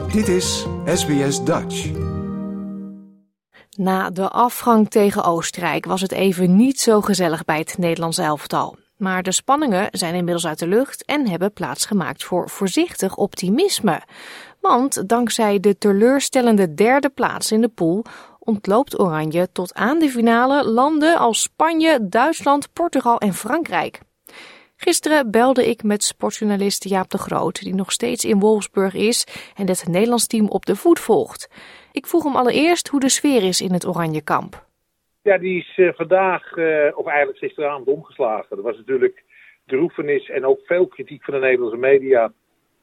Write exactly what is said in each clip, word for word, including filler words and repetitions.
Dit is S B S Dutch. Na de afgang tegen Oostenrijk was het even niet zo gezellig bij het Nederlands elftal. Maar de spanningen zijn inmiddels uit de lucht en hebben plaatsgemaakt voor voorzichtig optimisme. Want dankzij de teleurstellende derde plaats in de pool ontloopt Oranje tot aan de finale landen als Spanje, Duitsland, Portugal en Frankrijk. Gisteren belde ik met sportjournalist Jaap de Groot, die nog steeds in Wolfsburg is en het Nederlands team op de voet volgt. Ik vroeg hem allereerst hoe de sfeer is in het Oranjekamp. Ja, die is uh, vandaag, uh, of eigenlijk gisteravond omgeslagen. Er was natuurlijk droefenis en ook veel kritiek van de Nederlandse media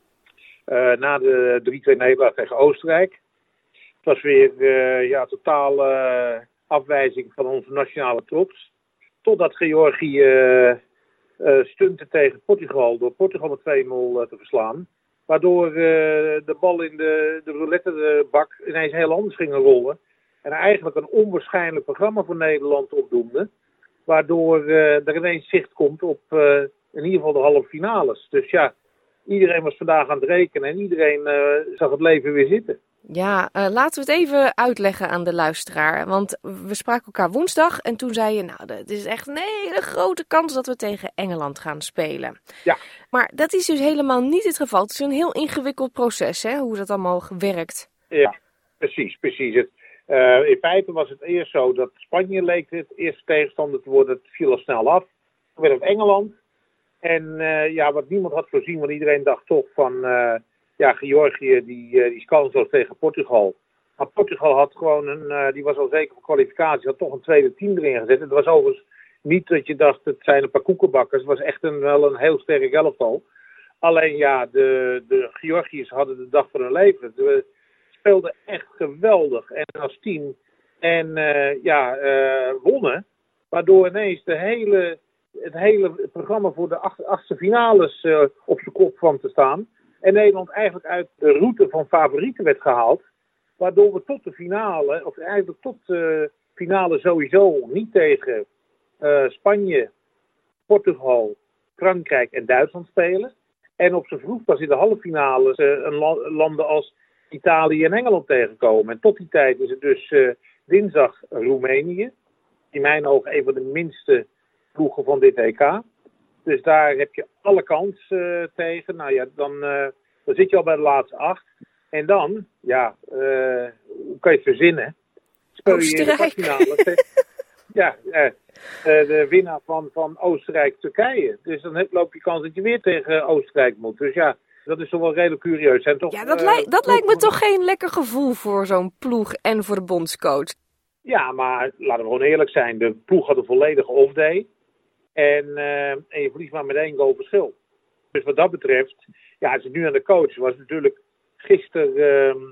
uh, na de drie-twee nederlaag tegen Oostenrijk. Het was weer uh, ja, totale uh, afwijzing van onze nationale trots. Totdat Georgië uh, uh, stunte tegen Portugal door Portugal met twee nul uh, te verslaan. Waardoor uh, de bal in de, de roulettebak ineens heel anders ging rollen. En eigenlijk een onwaarschijnlijk programma voor Nederland opdoemde. Waardoor uh, er ineens zicht komt op uh, in ieder geval de halve finales. Dus ja, iedereen was vandaag aan het rekenen en iedereen uh, zag het leven weer zitten. Ja, uh, laten we het even uitleggen aan de luisteraar. Want we spraken elkaar woensdag en toen zei je, nou, het is echt een hele grote kans dat we tegen Engeland gaan spelen. Ja. Maar dat is dus helemaal niet het geval. Het is een heel ingewikkeld proces, hè, hoe dat allemaal werkt. Ja, precies, precies. Het, uh, in feite was het eerst zo dat Spanje leek het eerste tegenstander te worden. Het viel al snel af. Toen werd het Engeland. En uh, ja, wat niemand had voorzien, want iedereen dacht toch van... Uh, Ja, Georgië die, uh, die is kansloos tegen Portugal. Maar Portugal had gewoon een, uh, die was al zeker voor kwalificatie, had toch een tweede team erin gezet. Het was overigens niet dat je dacht, het zijn een paar koekenbakkers. Het was echt een, wel een heel sterk elftal. Alleen ja, de, de Georgiërs hadden de dag van hun leven. Ze speelden echt geweldig en als team. En uh, ja, uh, wonnen. Waardoor ineens de hele, het hele programma voor de acht, achtste finales uh, op zijn kop kwam te staan. En Nederland eigenlijk uit de route van favorieten werd gehaald. Waardoor we tot de finale, of eigenlijk tot de finale sowieso niet tegen uh, Spanje, Portugal, Frankrijk en Duitsland spelen. En op z'n vroeg pas in de halve finale uh, een la- landen als Italië en Engeland tegenkomen. En tot die tijd is het dus uh, dinsdag Roemenië. In mijn ogen een van de minste ploegen van dit E K. Dus daar heb je alle kans uh, tegen. Nou ja, dan, uh, dan zit je al bij de laatste acht. En dan, ja, uh, hoe kan je het verzinnen? Speel je in de kwartfinale. ja, uh, uh, de winnaar van, van Oostenrijk-Turkije. Dus dan heb, loop je kans dat je weer tegen Oostenrijk moet. Dus ja, dat is toch wel redelijk curieus. En toch, ja, dat, uh, lijkt, dat lijkt me toch geen lekker gevoel voor zo'n ploeg en voor de bondscoach. Ja, maar laten we gewoon eerlijk zijn. De ploeg had een volledige off-day. En, uh, en je verliest maar met één goal verschil. Dus wat dat betreft, ja, als het nu aan de coach was natuurlijk gisteren, uh,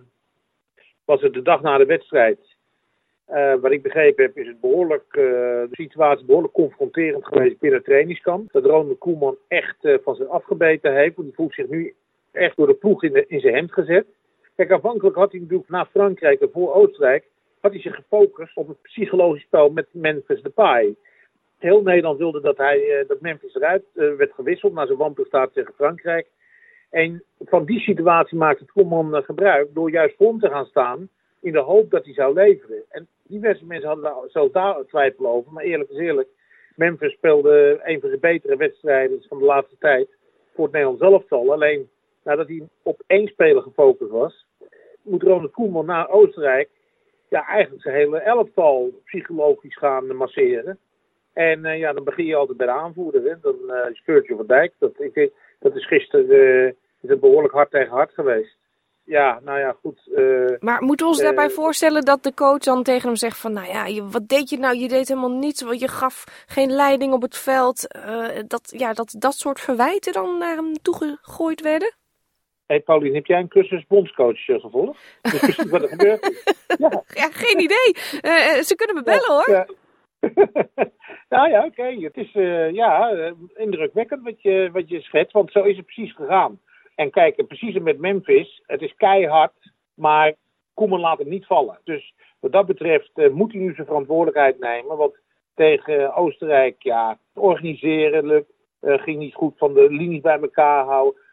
was het de dag na de wedstrijd. Uh, wat ik begrepen heb, is het behoorlijk, uh, de situatie behoorlijk confronterend geweest binnen het trainingskamp. Dat Ronald Koeman echt uh, van zich afgebeten heeft, want die voelt zich nu echt door de ploeg in, de, in zijn hemd gezet. Kijk, aanvankelijk had hij natuurlijk na Frankrijk en voor Oostenrijk, had hij zich gefocust op het psychologisch spel met Memphis Depay. Heel Nederland wilde dat, hij, uh, dat Memphis eruit uh, werd gewisseld naar zijn wanprestatie tegen Frankrijk. En van die situatie maakte Koeman uh, gebruik door juist voor hem te gaan staan in de hoop dat hij zou leveren. En diverse mensen hadden daar zelfs daar twijfel over. Maar eerlijk is eerlijk, Memphis speelde een van zijn betere wedstrijden van de laatste tijd voor het Nederlands elftal. Alleen nadat hij op één speler gefocust was, moet Ronald Koeman naar Oostenrijk ja, eigenlijk zijn hele elftal psychologisch gaan masseren. En uh, ja, dan begin je altijd bij de aanvoerder. Hè? Dan uh, is Virgil van Dijk. Dat, ik, dat is gisteren uh, is het behoorlijk hard tegen hard geweest. Ja, nou ja, goed. Uh, maar moeten we ons uh, daarbij voorstellen dat de coach dan tegen hem zegt van... Nou ja, je, wat deed je nou? Je deed helemaal niets. Want je gaf geen leiding op het veld. Uh, dat, ja, dat dat soort verwijten dan naar hem toegegooid werden? Hé hey Paulien, heb jij een cursus bondscoach uh, gevolgd? Dus precies wat er gebeurt. Ja. ja, geen idee. Uh, ze kunnen me bellen, hoor. Ja. nou ja, oké. Okay. Het is uh, ja, uh, indrukwekkend wat je, wat je schetst, want zo is het precies gegaan. En kijk, precies met Memphis, het is keihard, maar Koeman laat het niet vallen. Dus wat dat betreft uh, moet hij nu zijn verantwoordelijkheid nemen, want tegen uh, Oostenrijk, ja, organiseren lukt, uh, ging niet goed van de linies bij elkaar houden.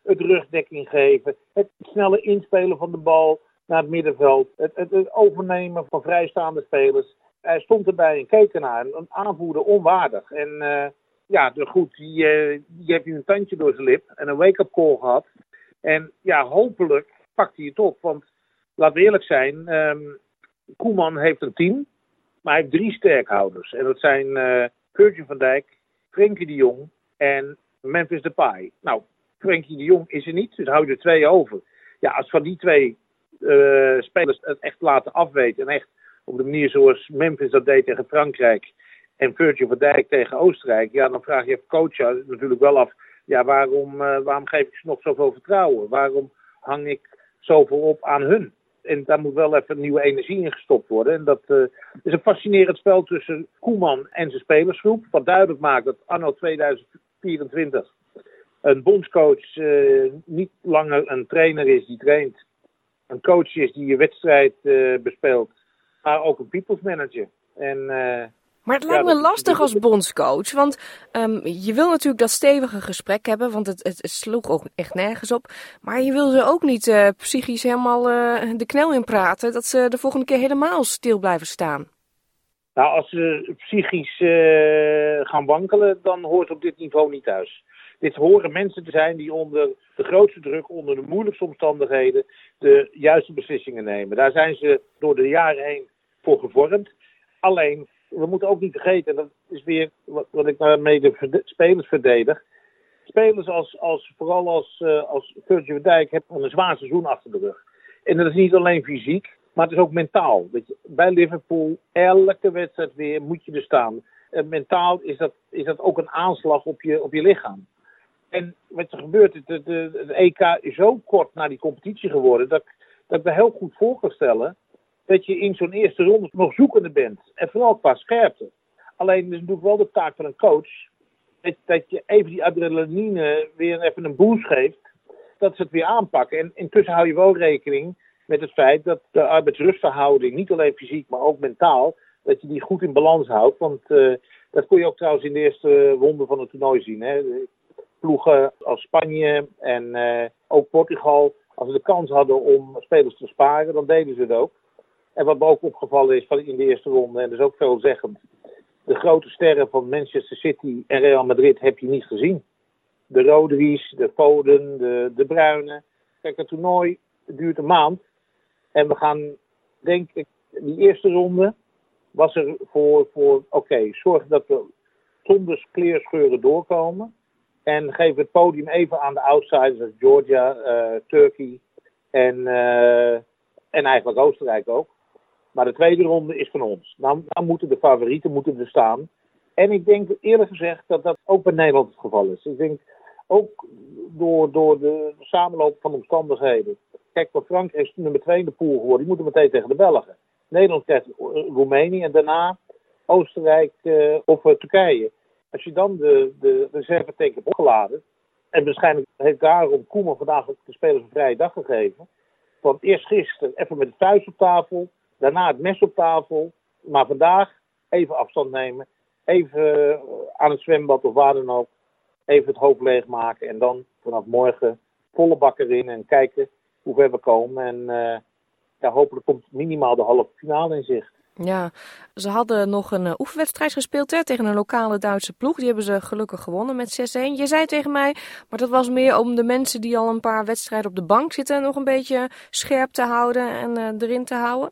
het rugdekking geven, het snelle inspelen van de bal naar het middenveld, het, het, het overnemen van vrijstaande spelers. Hij stond erbij en keek ernaar, een aanvoerder onwaardig. En uh, ja, de goed, die, uh, die heeft nu een tandje door zijn lip en een wake-up call gehad. En ja, hopelijk pakt hij het op, want laten we eerlijk zijn, um, Koeman heeft een team, maar hij heeft drie sterkhouders. En dat zijn uh, Virgil van Dijk, Frenkie de Jong en Memphis Depay. Nou, Frenkie de Jong is er niet, dus hou je er twee over. Ja, als van die twee uh, spelers het echt laten afweten en echt op de manier zoals Memphis dat deed tegen Frankrijk en Virgil van Dijk tegen Oostenrijk, ja, dan vraag je even coach natuurlijk wel af, ja, waarom, uh, waarom geef ik ze nog zoveel vertrouwen? Waarom hang ik zoveel op aan hun? En daar moet wel even nieuwe energie in gestopt worden. En dat uh, is een fascinerend spel tussen Koeman en zijn spelersgroep. Wat duidelijk maakt dat anno tweeduizend vierentwintig een bondscoach uh, niet langer een trainer is die traint. Een coach is die je wedstrijd uh, bespeelt. Maar ook een people's manager. En, uh, maar het lijkt ja, me lastig als bondscoach. Want um, je wil natuurlijk dat stevige gesprek hebben. Want het, het, het sloeg ook echt nergens op. Maar je wil ze ook niet uh, psychisch helemaal uh, de knel in praten. Dat ze de volgende keer helemaal stil blijven staan. Nou, als ze psychisch uh, gaan wankelen, dan hoort op dit niveau niet thuis. Dit horen mensen te zijn die onder de grootste druk, onder de moeilijkste omstandigheden, de juiste beslissingen nemen. Daar zijn ze door de jaren heen voor gevormd. Alleen, we moeten ook niet vergeten, en dat is weer wat, wat ik daarmee de verde- spelers verdedig. Spelers als, als vooral als, uh, als Virgil van Dijk hebben een zwaar seizoen achter de rug. En dat is niet alleen fysiek, maar het is ook mentaal. Weet je, bij Liverpool, elke wedstrijd weer moet je er staan. En mentaal is dat, is dat ook een aanslag op je, op je lichaam. En wat er gebeurt, het, het, het E K is zo kort na die competitie geworden, dat, dat ik me heel goed voor kan stellen dat je in zo'n eerste ronde nog zoekende bent. En vooral qua scherpte. Alleen is natuurlijk wel de taak van een coach dat, dat je even die adrenaline weer even een boost geeft, dat ze het weer aanpakken. En intussen hou je wel rekening met het feit dat de arbeidsrustverhouding, niet alleen fysiek, maar ook mentaal, dat je die goed in balans houdt. Want uh, dat kon je ook trouwens in de eerste ronde van het toernooi zien. Hè. Ploegen als Spanje en uh, ook Portugal, als ze de kans hadden om spelers te sparen, dan deden ze het ook. En wat me ook opgevallen is van in de eerste ronde, en dat is ook veelzeggend, de grote sterren van Manchester City en Real Madrid heb je niet gezien. De Rodri's, de Foden, de, de Bruyne. Kijk, het toernooi duurt een maand. En we gaan, denk ik, die eerste ronde was er voor, voor oké, okay, zorg dat we zonder kleerscheuren doorkomen. En geef het podium even aan de outsiders als Georgia, uh, Turkey en, uh, en eigenlijk Oostenrijk ook. Maar de tweede ronde is van ons. Dan, dan moeten de favorieten moeten er staan. En ik denk eerlijk gezegd dat dat ook bij Nederland het geval is. Ik denk ook door, door de samenloop van omstandigheden. Kijk, voor Frankrijk is nummer twee in de pool geworden. Die moeten meteen tegen de Belgen. Nederland krijgt Roemenië en daarna Oostenrijk uh, of uh, Turkije. Als je dan de, de reservetank hebt opgeladen, en waarschijnlijk heeft daarom Koeman vandaag de spelers een vrije dag gegeven. Want eerst gisteren even met het thuis op tafel, daarna het mes op tafel, maar vandaag even afstand nemen, even aan het zwembad of waar dan ook, even het hoofd leegmaken en dan vanaf morgen volle bak erin en kijken hoe ver we komen. En uh, ja, hopelijk komt minimaal de halve finale in zicht. Ja, ze hadden nog een uh, oefenwedstrijd gespeeld hè, tegen een lokale Duitse ploeg. Die hebben ze gelukkig gewonnen met zes-een. Je zei tegen mij, maar dat was meer om de mensen die al een paar wedstrijden op de bank zitten nog een beetje scherp te houden en uh, erin te houden.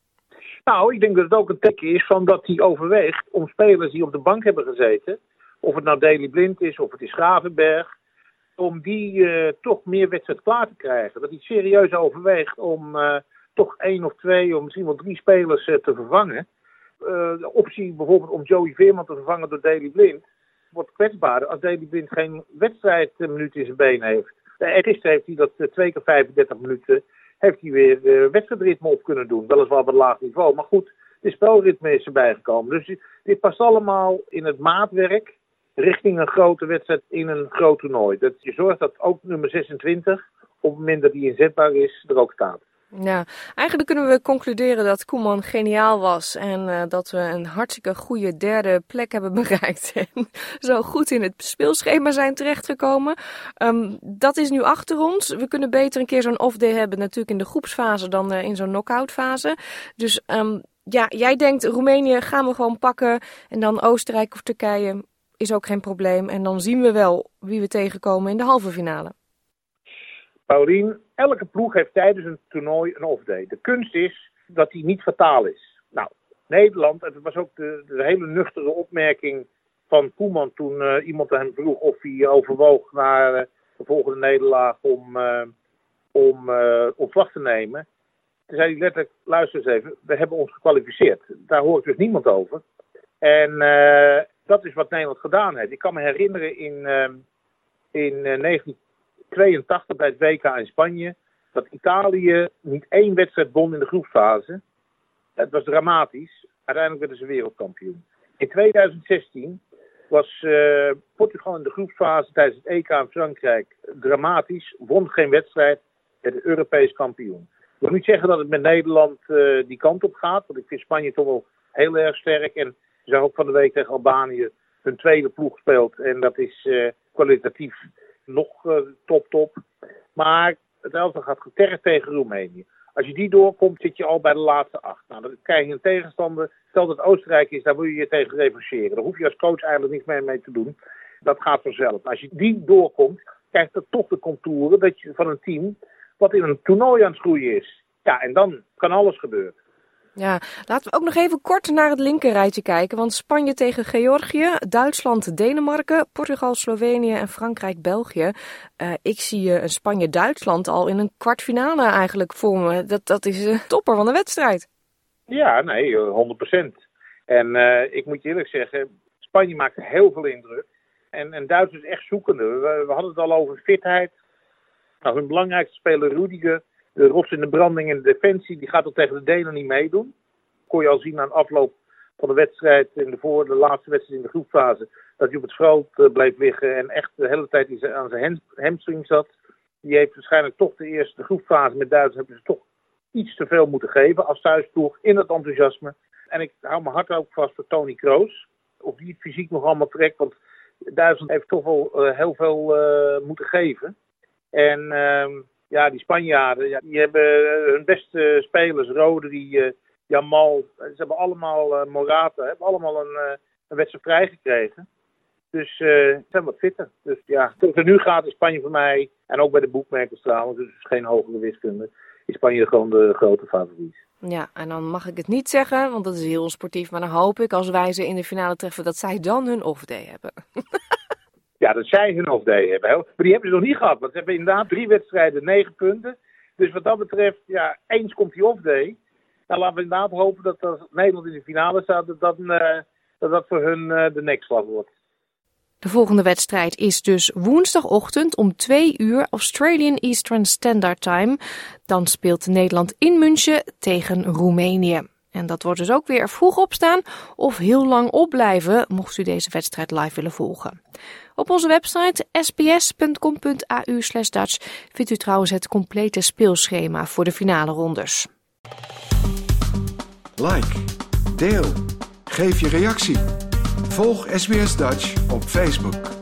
Nou, ik denk dat het ook een teken is van dat hij overweegt om spelers die op de bank hebben gezeten, of het nou Daley Blind is of het is Gravenberg, om die uh, toch meer wedstrijd klaar te krijgen. Dat hij serieus overweegt om uh, toch één of twee of misschien wel drie spelers uh, te vervangen. Uh, de optie bijvoorbeeld om Joey Veerman te vervangen door Daley Blind wordt kwetsbaarder als Daley Blind geen wedstrijdminuten in zijn been heeft. Uh, gisteren heeft hij dat uh, twee keer vijfendertig minuten heeft hij weer uh, wedstrijdritme op kunnen doen. Weliswaar op een laag niveau, maar goed, de spelritme is erbij gekomen. Dus dit past allemaal in het maatwerk richting een grote wedstrijd in een groot toernooi. Dat je zorgt dat ook nummer zesentwintig, op het moment dat hij inzetbaar is, er ook staat. Ja, eigenlijk kunnen we concluderen dat Koeman geniaal was en uh, dat we een hartstikke goede derde plek hebben bereikt en zo goed in het speelschema zijn terechtgekomen. Um, dat is nu achter ons. We kunnen beter een keer zo'n off-day hebben natuurlijk in de groepsfase dan uh, in zo'n knock-out fase. Dus um, ja, jij denkt Roemenië gaan we gewoon pakken en dan Oostenrijk of Turkije is ook geen probleem. En dan zien we wel wie we tegenkomen in de halve finale. Paulien, elke ploeg heeft tijdens een toernooi een off-day. De kunst is dat die niet fataal is. Nou, Nederland, en het was ook de, de hele nuchtere opmerking van Koeman toen uh, iemand hem vroeg of hij overwoog naar uh, de volgende nederlaag om, uh, om uh, ontslag te nemen. Toen zei hij letterlijk, luister eens even, we hebben ons gekwalificeerd. Daar hoor ik dus niemand over. En uh, dat is wat Nederland gedaan heeft. Ik kan me herinneren in, uh, in uh, negentien tweeëntachtig bij het W K in Spanje, dat Italië niet één wedstrijd won in de groepsfase. Het was dramatisch. Uiteindelijk werden ze wereldkampioen. In tweeduizend zestien was uh, Portugal in de groepsfase tijdens het E K in Frankrijk dramatisch. Won geen wedstrijd, werd Europees kampioen. Ik wil niet zeggen dat het met Nederland uh, die kant op gaat, want ik vind Spanje toch wel heel erg sterk. En ze zijn ook van de week tegen Albanië hun tweede ploeg speelt. En dat is uh, kwalitatief nog uh, top, top. Maar het elftal gaat getergd tegen Roemenië. Als je die doorkomt, zit je al bij de laatste acht. Nou, dan krijg je een tegenstander. Stel dat Oostenrijk is, daar wil je je tegen revancheren. Daar hoef je als coach eigenlijk niks meer mee te doen. Dat gaat vanzelf. Maar als je die doorkomt, krijgt dat toch de contouren dat je, van een team wat in een toernooi aan het groeien is. Ja, en dan kan alles gebeuren. Ja, laten we ook nog even kort naar het linkerrijtje kijken. Want Spanje tegen Georgië, Duitsland, Denemarken, Portugal, Slovenië en Frankrijk, België. Uh, ik zie uh, Spanje-Duitsland al in een kwartfinale eigenlijk voor me. Dat, dat is een topper van de wedstrijd. Ja, nee, honderd procent. En uh, ik moet je eerlijk zeggen, Spanje maakt heel veel indruk. En, en Duitsland is echt zoekende. We, we hadden het al over fitheid. Nou, hun belangrijkste speler Rudiger, de rots in de branding in de defensie, die gaat ook tegen de Denen niet meedoen. Kon je al zien aan de afloop van de wedstrijd, in de, voor, de laatste wedstrijd in de groepfase, dat hij op het veld uh, bleef liggen en echt de hele tijd aan zijn hamstring zat. Die heeft waarschijnlijk toch de eerste de groepfase met Duitsland hebben ze toch iets te veel moeten geven als thuisploeg in het enthousiasme. En ik hou mijn hart ook vast voor Toni Kroos. Of die het fysiek nog allemaal trekt, want Duitsland heeft toch wel uh, heel veel uh, moeten geven. En uh, ja, die Spanjaarden, ja, die hebben hun beste spelers, Rode, die uh, Jamal, ze hebben allemaal, uh, Morata, hebben allemaal een, uh, een wedstrijd vrijgekregen. Dus uh, ze zijn wat fitter. Dus ja, zoals het nu gaat is Spanje voor mij, en ook bij de boekmakers trouwens, dus geen hogere wiskunde, is Spanje gewoon de grote favoriet. Ja, en dan mag ik het niet zeggen, want dat is heel sportief, maar dan hoop ik als wij ze in de finale treffen dat zij dan hun off-day hebben. Ja, dat zij hun off-day hebben. Maar die hebben ze nog niet gehad. Want ze hebben inderdaad drie wedstrijden, negen punten. Dus wat dat betreft, ja, eens komt die off-day. Nou, laten we inderdaad hopen dat als Nederland in de finale staat, dat dat, uh, dat, dat voor hun uh, de nekslag wordt. De volgende wedstrijd is dus woensdagochtend om twee uur Australian Eastern Standard Time. Dan speelt Nederland in München tegen Roemenië. En dat wordt dus ook weer vroeg opstaan of heel lang opblijven, mocht u deze wedstrijd live willen volgen. Op onze website sbs.com.au slash Dutch vindt u trouwens het complete speelschema voor de finale rondes. Like, deel, geef je reactie. Volg S B S Dutch op Facebook.